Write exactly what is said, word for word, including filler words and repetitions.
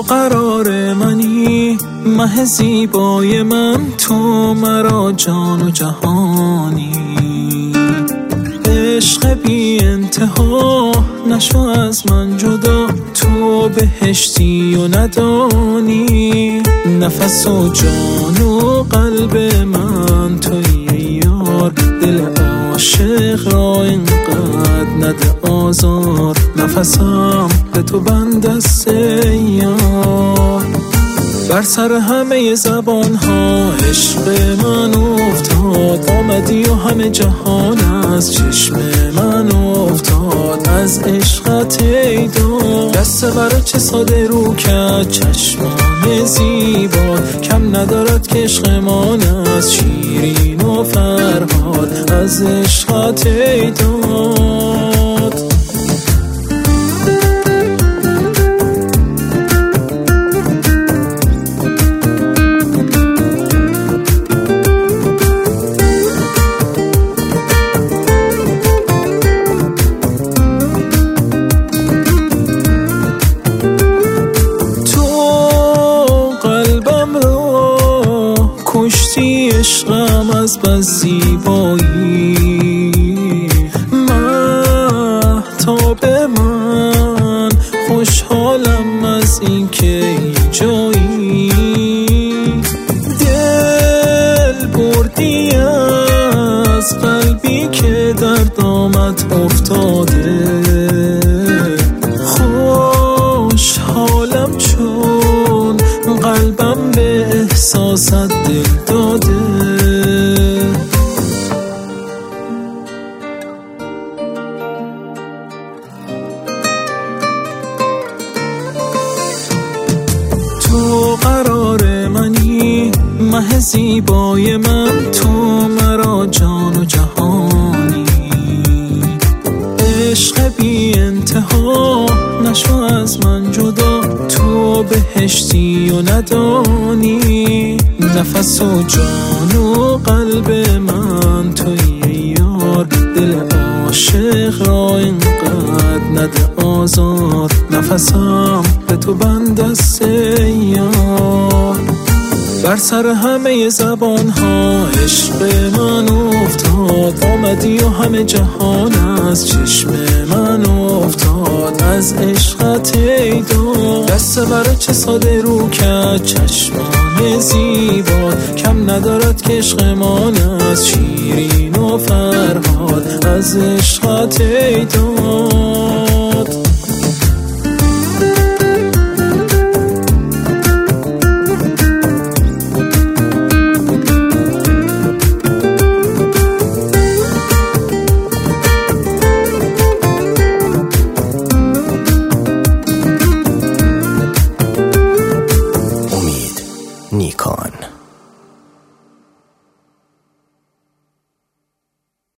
قرار منی، مه زیبای من، تو مرا جان و جهانی. عشق بی انتها نشو از من جدا، تو بهشتی و ندانی. نفس و جان و قلب من توی یار، دل عاشق را اینقدر نده آزار. نفسم به تو بند است یار. بر سر همه زبان ها عشق من افتاد، آمدی و همه جهان از چشم من افتاد. از عشقت ای داد دست برا چه ساده رو کرد چشمان زیبا. کم ندارد که عشقمان از شیرین و فرهاد. از عشقت ای داد کشتی عشقم از بس زیبایی. مهتاب من خوشحالم از این که ای جایی. دل بردی از قلبی که در دامت افتاده. خوشحالم چون قلبم به احساست دل داده. تو قرار منی، مه زیبای من، تو مرا جان و جهانی. عشق بی انتها نشو از من جدا، تو بهشتی و ندانی. نفس و جان و قلب من توی یار، دل عاشق را اینقدر نده آزار. نفسم به تو بند است یار. بر سر همه زبان ها عشق من افتاد، آمدی و همه جهان از چشم من افتاد. از عشقت ای داد دست برا چه ساده رو کرد چشمان زیبا. کم ندارد که عشقمان از شیرین و فرهاد. از عشقت ای داد